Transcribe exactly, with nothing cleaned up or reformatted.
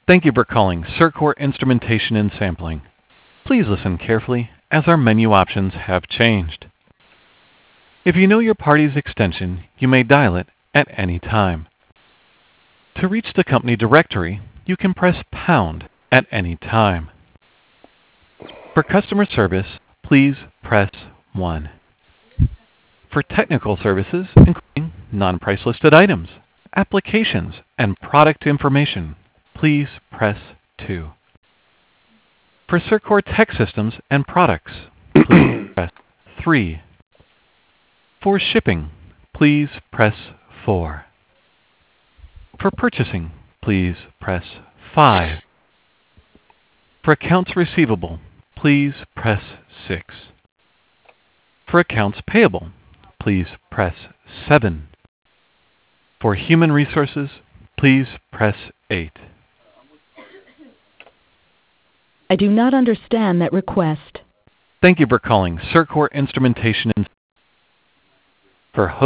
Thank you for calling CIRCOR Instrumentation and Sampling. Please listen carefully as our menu options have changed. If you know your party's extension, you may dial it at any time. To reach the company directory, you can press pound at any time. For customer service, please press one. For technical services, including non-price listed items, applications, and product information, please press two. For CIRCOR Tech Systems and Products, please press three. For shipping, please press four. For purchasing, please press five. For accounts receivable, please press six. For accounts payable, please press seven. For human resources, please press eight. I do not understand that request. Thank you for calling CIRCOR Instrumentation and for